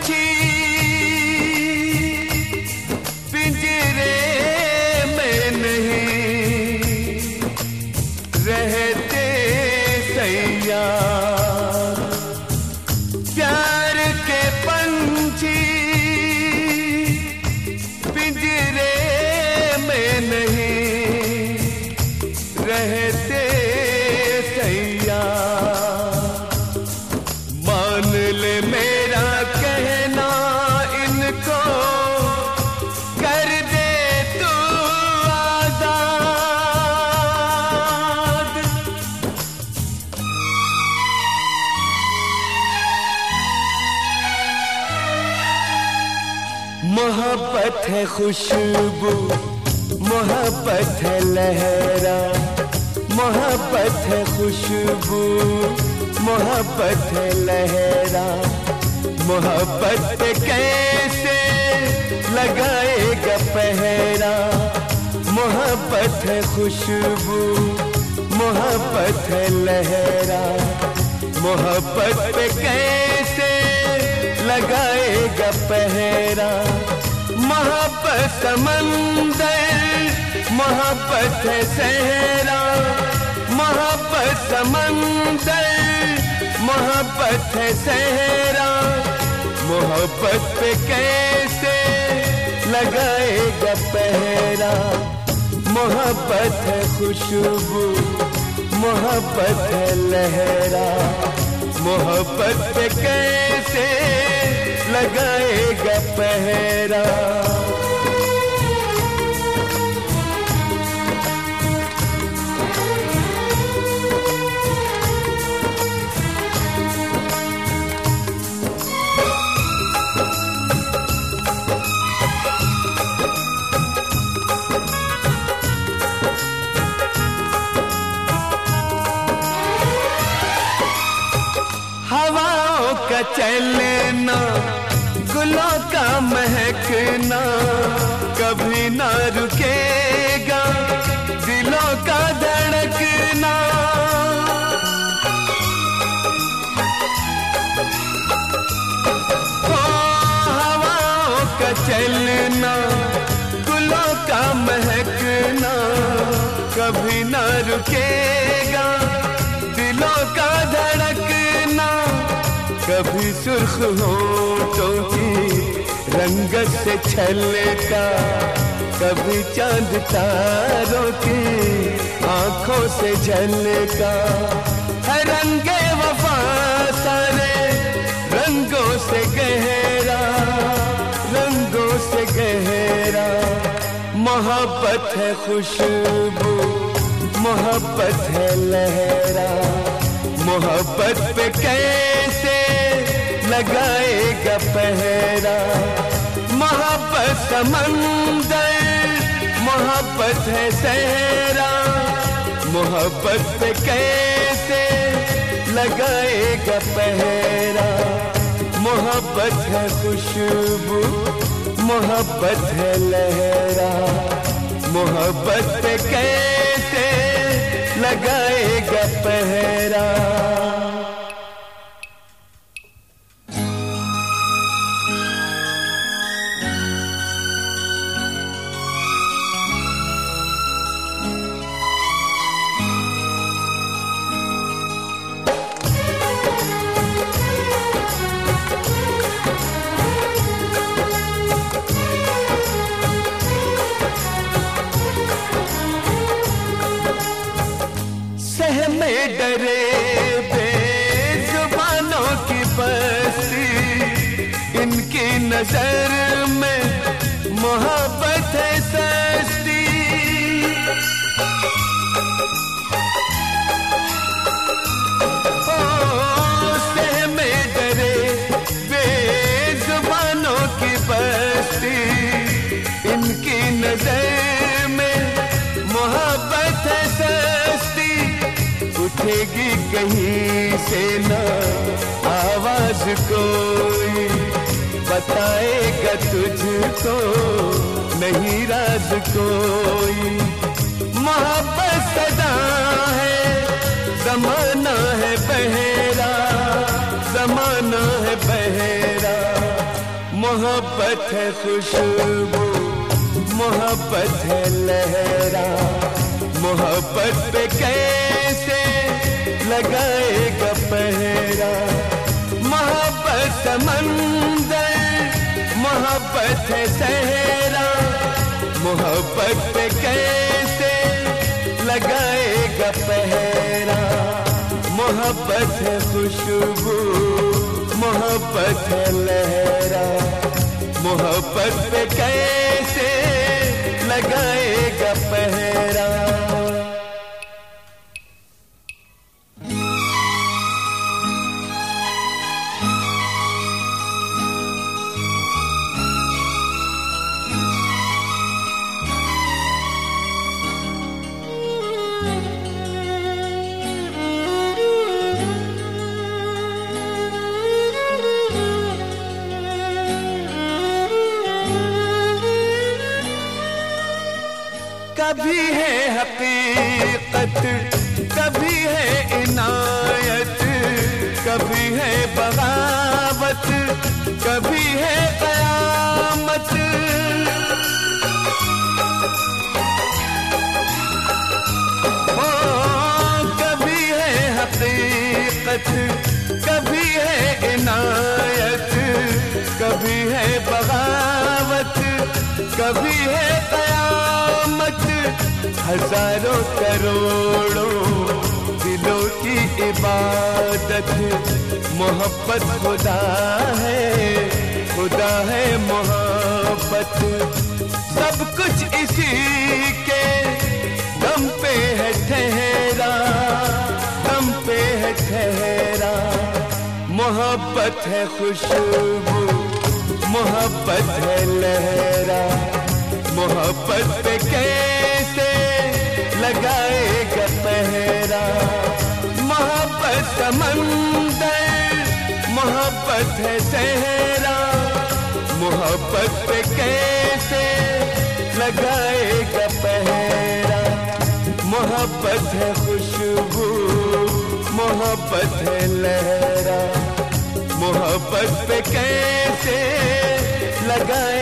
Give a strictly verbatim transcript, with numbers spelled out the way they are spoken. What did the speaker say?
पंछी पिंजरे में नहीं रहते सैयार। प्यार के पंछी पिंजरे में नहीं रहते सैयार। मान ले मेरा कहना इनको कर दे तू आजाद। मोहब्बत है खुशबू, मोहब्बत है लहरा, मोहब्बत है खुशबू, मोहब्बत है लहरा। मोहब्बत पे कैसे लगाएगा पहरा। मोहब्बत है खुशबू, मोहब्बत है लहरा। मोहब्बत पे कैसे लगाएगा पहरा। मोहब्बत समंदर, मोहब्बत है सहरा। मोहब्बत समंदर, मोहब्बत है सहरा। मोहब्बत पे कैसे लगाएगा पहरा। मोहब्बत है खुशबू, मोहब्बत है लहरा। मोहब्बत पे कैसे लगाएगा पहरा। हवाओं का चलना, गुलों का महकना कभी ना रुकेगा, दिलों का धड़कना। ओ हवाओं का चलना, गुलों का महकना कभी ना रुकेगा, दिलों का धड़कना। कभी सुर्ख होठों की रंगत से छलका, कभी चांद तारों की आंखों से झलका। है रंगे वफा सारे रंगों से गहरा, रंगों से गहरा। मोहब्बत है खुशबू, मोहब्बत है लहरा। मोहब्बत पे कैसे लगाएगा पहरा। मोहब्बत समंदर, मोहब्बत है सहरा। मोहब्बत पे कैसे लगाएगा पहरा। मोहब्बत है खुशबू, मोहब्बत है लहरा। मोहब्बत पे कैसे लगाएगा पहरा। सहमे डरे बेजुबानों की बस्ती, इनकी नजर में मोहब्बत है सस्ती। ओ सहमे डरे बेजुबानों की बस्ती, इनकी नजर में मोहब्बत है सस्ती। उठेगी कहीं से ना आवाज कोई, बताएगा तुझको नहीं राज कोई। मोहब्बत सदा है, जमाना है बहेरा, जमाना है बहेरा। मोहब्बत है खुशबू, मोहब्बत है लहरा, मोहब्बत पे कैसे लगाएगा पहरा। मोहब्बत समंदर, मोहब्बत है सहरा, मोहब्बत पे कैसे लगाएगा पहरा। मोहब्बत है खुशबू, मोहब्बत है लहरा, मोहब्बत पे कैसे लगाएगा पहरा। कभी है हकीकत, कभी है इनायत, कभी है बगावत, कभी है कयामत। ओ, कभी है हकीकत, कभी है इनायत, कभी है बगावत, कभी है कयामत। हजारों करोड़ों दिलों की इबादत, मोहब्बत खुदा है, खुदा है मोहब्बत। सब कुछ इसी के दम पे है ठहरा, दम पे है ठहरा। मोहब्बत है खुशबू, मोहब्बत है लहरा, मोहब्बत पे कैसे लगाएगा पहरा। मोहब्बत समंदर, मोहब्बत है सहरा, मोहब्बत पे कैसे लगाएगा पहरा। मोहब्बत है खुशबू, मोहब्बत है लहरा, मोहब्बत पे कैसे लगाए